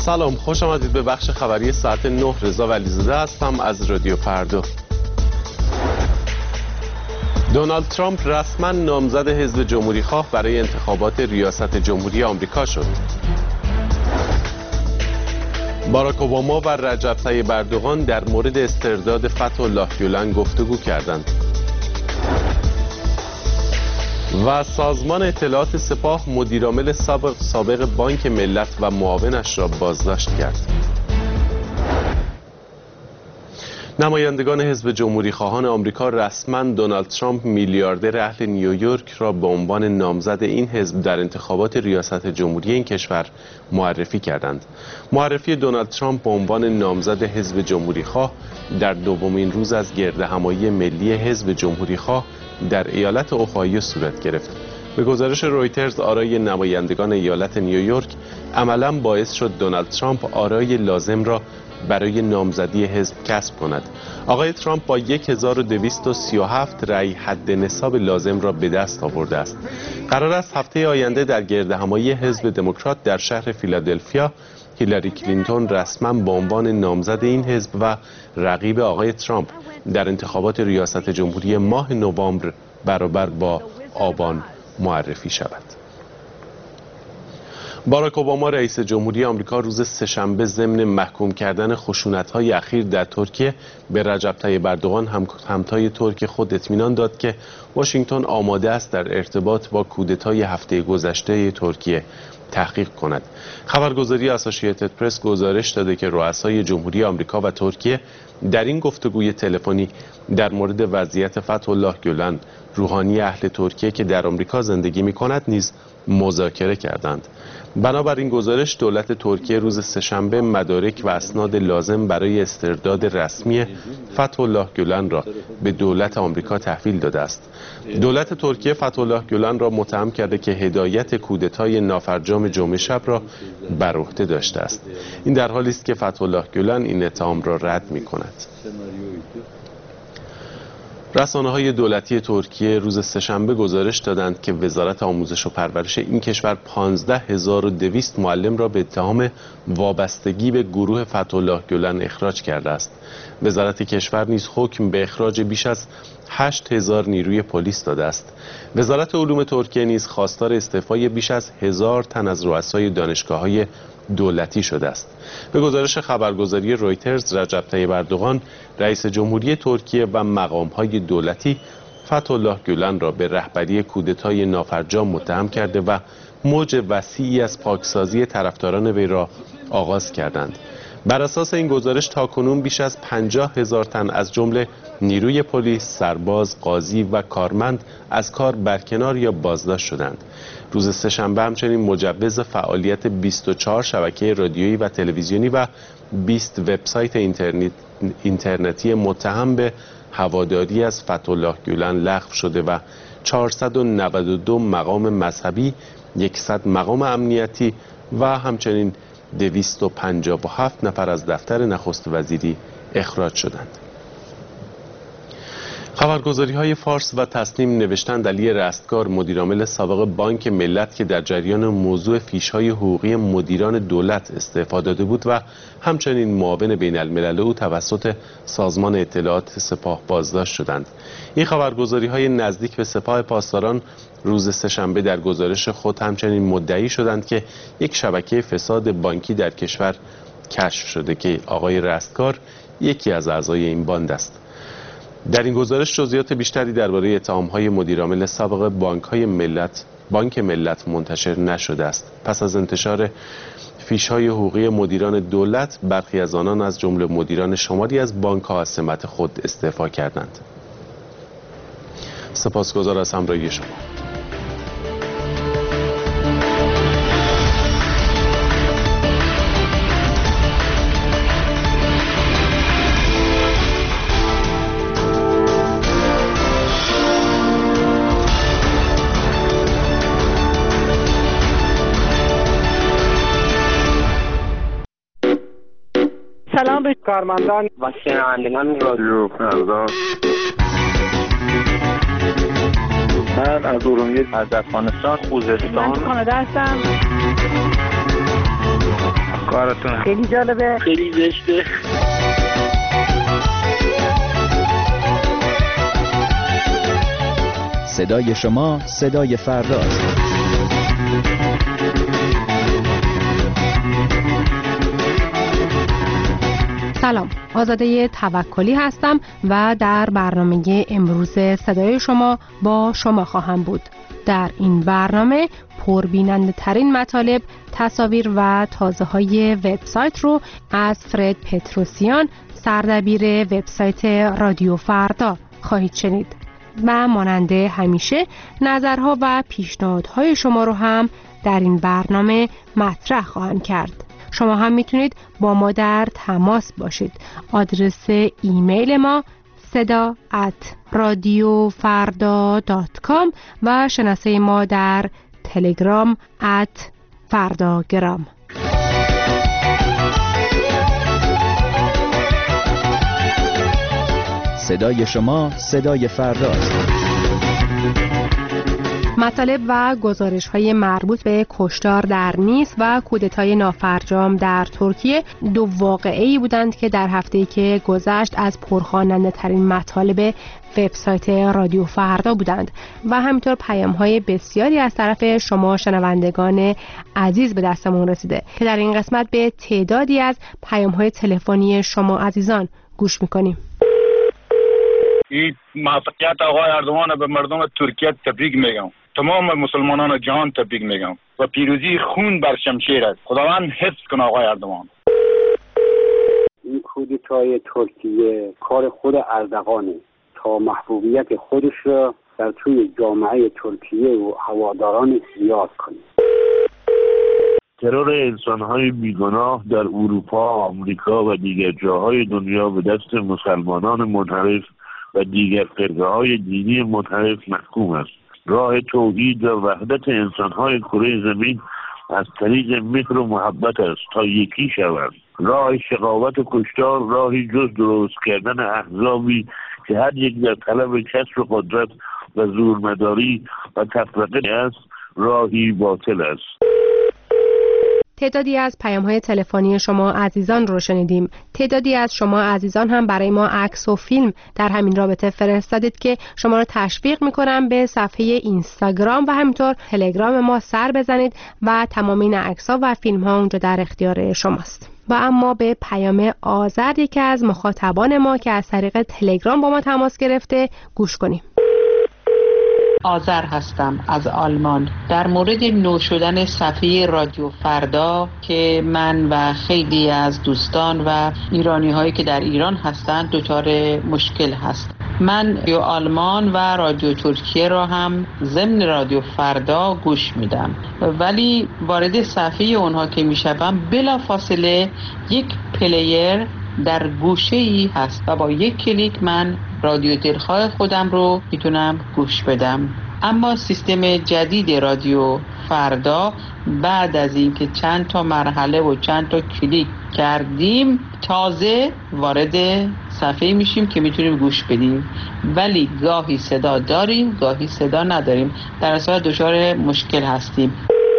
سلام، خوش آمدید به بخش خبری ساعت 9. رضا ولیزاده هستم از رادیو فردا. دونالد ترامپ رسما نامزد حزب جمهوری‌خواه برای انتخابات ریاست جمهوری آمریکا شد. باراک اوباما و رجب طیب اردوغان در مورد استرداد فتح‌الله گولن گفتگو کردند. و سازمان اطلاعات سپاه مدیرعامل سابق بانک ملت و معاونش را بازداشت کرد. نمایندگان حزب جمهوری خواهان آمریکا رسما دونالد ترامپ میلیاردر اهل نیویورک را به عنوان نامزد این حزب در انتخابات ریاست جمهوری این کشور معرفی کردند. معرفی دونالد ترامپ به عنوان نامزد حزب جمهوری خواه در دومین روز از گردهمایی ملی حزب جمهوری خواه در ایالت اوهایو صورت گرفت. به گزارش رویترز آرای نمایندگان ایالت نیویورک عملاً باعث شد دونالد ترامپ آرای لازم را برای نامزدی حزب کسب کند. آقای ترامپ با 1237 رأی حد نصاب لازم را به دست آورده است. قرار است هفته آینده در گردهمایی حزب دموکرات در شهر فیلادلفیا هیلاری کلینتون رسما به عنوان نامزد این حزب و رقیب آقای ترامپ در انتخابات ریاست جمهوری ماه نوامبر برابر با آبان معرفی شود. باراک اوباما رئیس جمهوری آمریکا روز سه‌شنبه ضمن محکوم کردن خشونت‌های اخیر در ترکیه به رجب طیب اردوغان همتای ترک خود اطمینان داد که واشنگتن آماده است در ارتباط با کودتای هفته گذشته ترکیه تحقیق کند. خبرگزاری اسوسییتد پرس گزارش داده که رؤسای جمهوری آمریکا و ترکیه در این گفتگوی تلفنی در مورد وضعیت فتح‌الله گولن، روحانی اهل ترکیه که در آمریکا زندگی می‌کند نیز مذاکره کردند. بنابراین گزارش دولت ترکیه روز سه‌شنبه مدارک و اسناد لازم برای استرداد رسمی فتح‌الله گولن را به دولت آمریکا تحویل داده است. دولت ترکیه فتح‌الله گولن را متهم کرده که هدایت کودتای نافرجام جمعه شب را بر عهده داشته است. این در حالی است که فتح‌الله گولن این اتهام را رد می‌کند. رسانه‌های دولتی ترکیه روز سه‌شنبه گزارش دادند که وزارت آموزش و پرورش این کشور 15200 معلم را به اتهام وابستگی به گروه فتح‌الله گولن اخراج کرده است. وزارت کشور نیز حکم به اخراج بیش از 8000 نیروی پلیس داده است. وزارت علوم ترکیه نیز خواستار استعفای بیش از 1000 تن از رؤسای دانشگاه‌های دولتی شده است. به گزارش خبرگزاری رویترز رجب طیب اردوغان رئیس جمهوری ترکیه و مقام‌های دولتی فتح‌الله گولن را به رهبری کودتای نافرجام متهم کرده و موج وسیعی از پاکسازی طرفداران وی را آغاز کردند. بر اساس این گزارش تاکنون بیش از 50,000 تن از جمله نیروی پلیس، سرباز، قاضی و کارمند از کار برکنار یا بازداشت شدند. روز سه‌شنبه همچنین مجوز فعالیت 24 شبکه رادیویی و تلویزیونی و 20 وبسایت اینترنتی متهم به هواداری از فتح‌الله گولن لغو شده و 492 مقام مذهبی، 100 مقام امنیتی و همچنین 257 نفر از دفتر نخست وزیری اخراج شدند. خبرگزاری‌های فارس و تصنیم نوشتند علی رستگار مدیرعامل سابق بانک ملت که در جریان موضوع فیش‌های حقوقی مدیران دولت استعفا داده بود و همچنین معاون بین الملل او توسط سازمان اطلاعات سپاه بازداشت شدند. این خبرگزاری‌های نزدیک به سپاه پاسداران روز سه‌شنبه در گزارش خود همچنین مدعی شدند که یک شبکه فساد بانکی در کشور کشف شده که آقای رستگار یکی از اعضای این باند است. در این گزارش جزئیات بیشتری درباره اتهام‌های مدیرعامل سابق بانک ملت منتشر نشده است. پس از انتشار فیش‌های حقوقی مدیران دولت، برخی از آنان از جمله مدیران شماری از بانک‌ها از سمت خود استعفا کردند. سپاسگزار از همراهی شما. سلام به کارمندان و شنوندگان رادیو فردا. من از ارومیه، از افغانستان، خوزستان، من کانادا هستم. کارتون خیلی جالبه، خیلی زشته. صدای شما صدای فرداست. سلام، آزاده توکلی هستم و در برنامه امروز صدای شما با شما خواهم بود. در این برنامه پربیننده ترین مطالب، تصاویر و تازه های وبسایت رو از فرد پتروسیان، سردبیر وبسایت رادیو فردا خواهید شنید و مانند همیشه نظرها و پیشنهادهای شما رو هم در این برنامه مطرح خواهم کرد. شما هم میتونید با ما در تماس باشید. آدرس ایمیل ما seda@radiofarda.com و شناسه ما در تلگرام @fardagram. صدای شما صدای فرداست. مطالب و گزارش‌های مربوط به کشتار در نیس و کودتای نافرجام در ترکیه دو واقعه‌ای بودند که در هفته‌ای که گذشت از پرخواننده ترین مطالب وبسایت رادیو فردا بودند و همینطور پیام‌های بسیاری از طرف شما شنوندگان عزیز به دستمون رسیده که در این قسمت به تعدادی از پیام‌های تلفنی شما عزیزان گوش می‌کنیم. این موفقیت آقای اردوان به مردم ترکیه تبریک میگم. تمام مسلمانان جهان تبریک میگم و پیروزی خون بر شمشیر است. خداوند حفظ کنه آقای اردوان. این کودتای ترکیه کار خود اردوانه تا محبوبیت خودش را در توی جامعه ترکیه و هواداران زیاد کنه. ترور انسان‌های بیگناه در اروپا، آمریکا و دیگر جاهای دنیا به دست مسلمانان منحرف و دیگر فرقه‌های دینی منحرف محکوم است. راه توحید و وحدت انسان‌های کره زمین از طریق مهر و محبت است تا یکی شوند. راه شقاوت و کشتار راهی جز درست کردن احزابی که هر یک در طلب کسب قدرت و زورمداری و تفرقه است، راهی باطل است. تعدادی از پیام‌های تلفنی شما عزیزان رو شنیدیم. تعدادی از شما عزیزان هم برای ما عکس و فیلم در همین رابطه فرستادید که شما رو تشویق می‌کنم به صفحه اینستاگرام و همینطور تلگرام ما سر بزنید و تمام این عکس‌ها و فیلم‌ها اونجا در اختیار شماست. و اما به پیام آذر، یکی از مخاطبان ما که از طریق تلگرام با ما تماس گرفته، گوش کنیم. آذر هستم از آلمان. در مورد نو شدن صفحه رادیو فردا که من و خیلی از دوستان و ایرانی هایی که در ایران هستند دچار مشکل هست. من رادیو آلمان و رادیو ترکیه را هم ضمن رادیو فردا گوش میدم، ولی وارد صفحه اونها که میشم بلافاصله یک پلیر در گوشه‌ای هست و با یک کلیک من رادیو دلخواه خودم رو میتونم گوش بدم. اما سیستم جدید رادیو فردا بعد از اینکه چند تا مرحله و چند تا کلیک کردیم تازه وارد صفحه میشیم که میتونیم گوش بدیم، ولی گاهی صدا داریم گاهی صدا نداریم، در اصل دچار مشکل هستیم.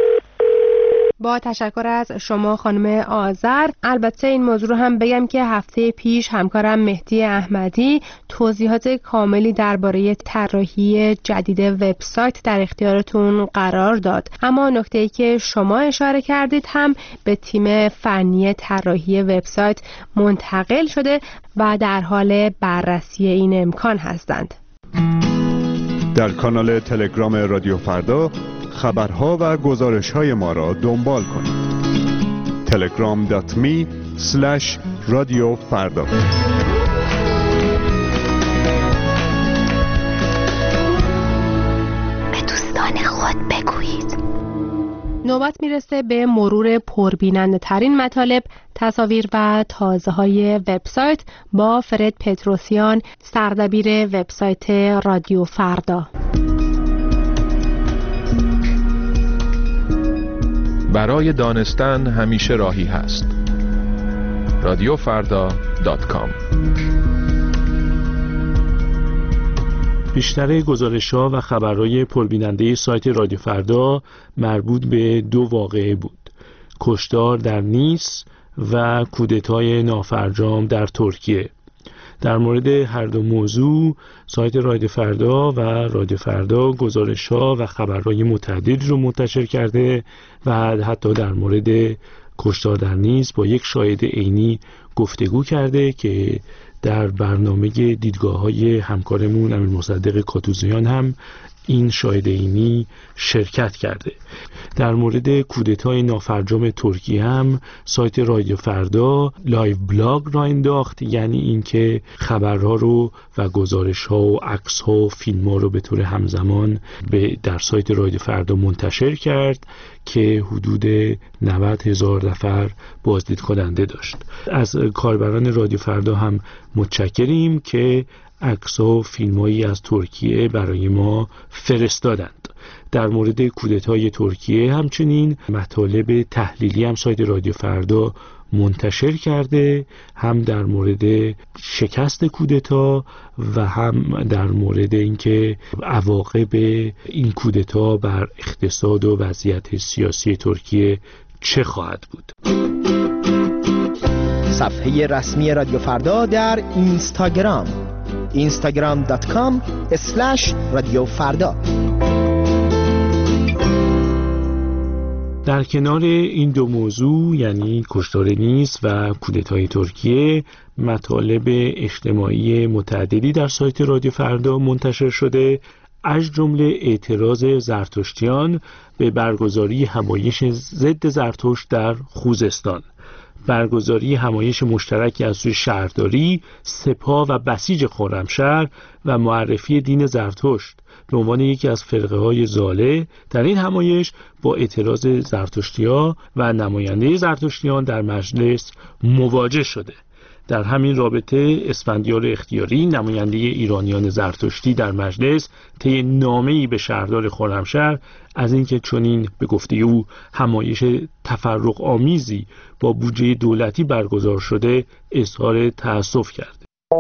با تشکر از شما خانم آذر. البته این موضوع رو هم بگم که هفته پیش همکارم مهدی احمدی توضیحات کاملی درباره طراحی جدید وبسایت در اختیارتون قرار داد، اما نکته‌ای که شما اشاره کردید هم به تیم فنی طراحی وبسایت منتقل شده و در حال بررسی این امکان هستند. در کانال تلگرام رادیو فردا خبرها و گزارش‌های ما را دنبال کنید. telegram.me/radiofarda. به دوستان خود بگویید. نوبت میرسه به مرور پربیننده ترین مطالب، تصاویر و تازه های وبسایت با فرد پتروسیان، سردبیر وبسایت رادیو فردا. برای دانستن همیشه راهی هست. radiofarda.com. بیشتر گزارش‌ها و خبرهای پربیننده سایت رادیو فردا مربوط به دو واقعه بود. کشتار در نیس و کودتای نافرجام در ترکیه. در مورد هر دو موضوع سایت رادیو فردا و رادیو فردا گزارش‌ها و خبرهای متعددی رو منتشر کرده و حتی در مورد کشتار در نیس با یک شاهد عینی گفتگو کرده که در برنامه دیدگاه‌های همکارمون امیر مصدق کاتوزیان هم این شاهد عینی شرکت کرده. در مورد کودتای نافرجام ترکیه هم سایت رادیو فردا لایو بلاگ را انداخت، یعنی اینکه خبرها رو و گزارش‌ها و عکس‌ها و فیلم‌ها رو به طور همزمان در سایت رادیو فردا منتشر کرد که حدود 90,000 نفر بازدید کننده داشت. از کاربران رادیو فردا هم متشکریم که عکس‌ها و فیلم‌هایی از ترکیه برای ما فرستادند. در مورد کودتای ترکیه همچنین مطالب تحلیلی هم سایت رادیو فردا منتشر کرده، هم در مورد شکست کودتا و هم در مورد اینکه عواقب این کودتا بر اقتصاد و وضعیت سیاسی ترکیه چه خواهد بود. صفحه رسمی رادیو فردا در اینستاگرام instagram.com/رادیو فردا. در کنار این دو موضوع یعنی کشتار نیس و کودتای ترکیه، مطالب اجتماعی متعددی در سایت رادیو فردا منتشر شده، از جمله اعتراض زرتشتیان به برگزاری همایش ضد زرتشت در خوزستان، برگزاری همایش مشترکی از سوی شهرداری، سپاه و بسیج خرمشهر و معرفی دین زرتشت به عنوان یکی از فرقه‌های ضاله در این همایش با اعتراض زرتشتی‌ها و نماینده زرتشتیان در مجلس مواجه شده. در همین رابطه اسفندیار اختیاری نماینده ایرانیان زرتشتی در مجلس طی نامه‌ای به شهردار خرمشهر از اینکه چنین به گفته او همایش تفرق آمیزی با بودجه دولتی برگزار شده اظهار تأسف کرد.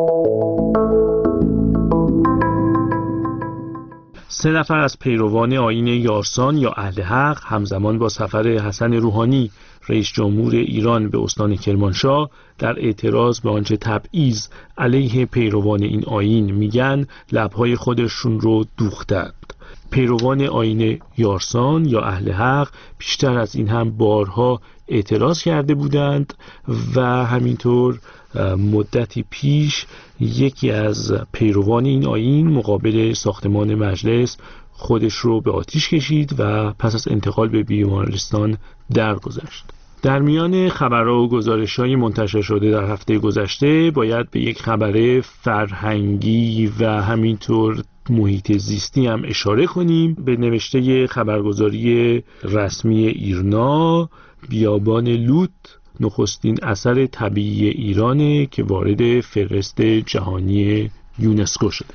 3 نفر از پیروان آیین یارسان یا اهل حق همزمان با سفر حسن روحانی رئیس جمهور ایران به استان کرمانشاه در اعتراض به آنچه تبعیض علیه پیروان این آیین میگن لبهای خودشون رو دوختند. پیروان آیین یارسان یا اهل حق بیشتر از این هم بارها اعتراض کرده بودند و همینطور مدتی پیش یکی از پیروان این آیین مقابل ساختمان مجلس خودش رو به آتش کشید و پس از انتقال به بیمارستان درگذشت. در میان خبرها و گزارش‌های منتشر شده در هفته گذشته باید به یک خبر فرهنگی و همینطور محیط زیستی هم اشاره کنیم. به نوشته خبرگزاری رسمی ایرنا، بیابان لوت نخستین اثر طبیعی ایرانه که وارد فهرست جهانی یونسکو شده.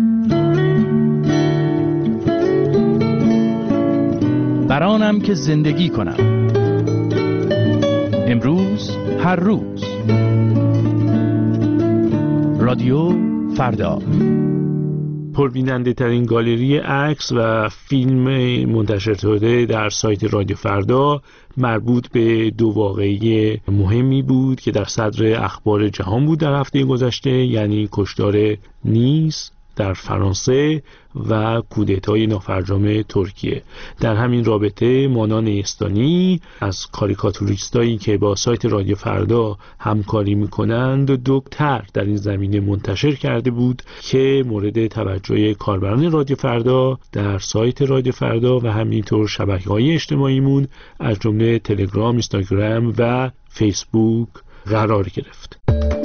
برانم که زندگی کنم، امروز هر روز. رادیو فردا. پربیننده ترین گالری عکس و فیلم منتشر شده در سایت رادیو فردا مربوط به 2 واقعه مهمی بود که در صدر اخبار جهان بود در هفته گذشته، یعنی کشتار نیس در فرانسه و کودتای نافرجام ترکیه. در همین رابطه مانان استانی از کاریکاتوریستایی که با سایت رادیو فردا همکاری میکنند 2 طرح در این زمینه منتشر کرده بود که مورد توجه کاربران رادیو فردا در سایت رادیو فردا و همینطور شبکه‌های اجتماعیمون از جمله تلگرام، اینستاگرام و فیسبوک قرار گرفت.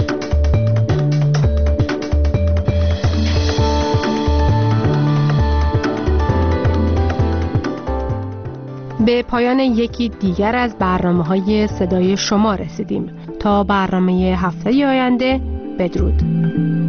به پایان یکی دیگر از برنامه‌های صدای شما رسیدیم. تا برنامه هفته آینده، بدرود.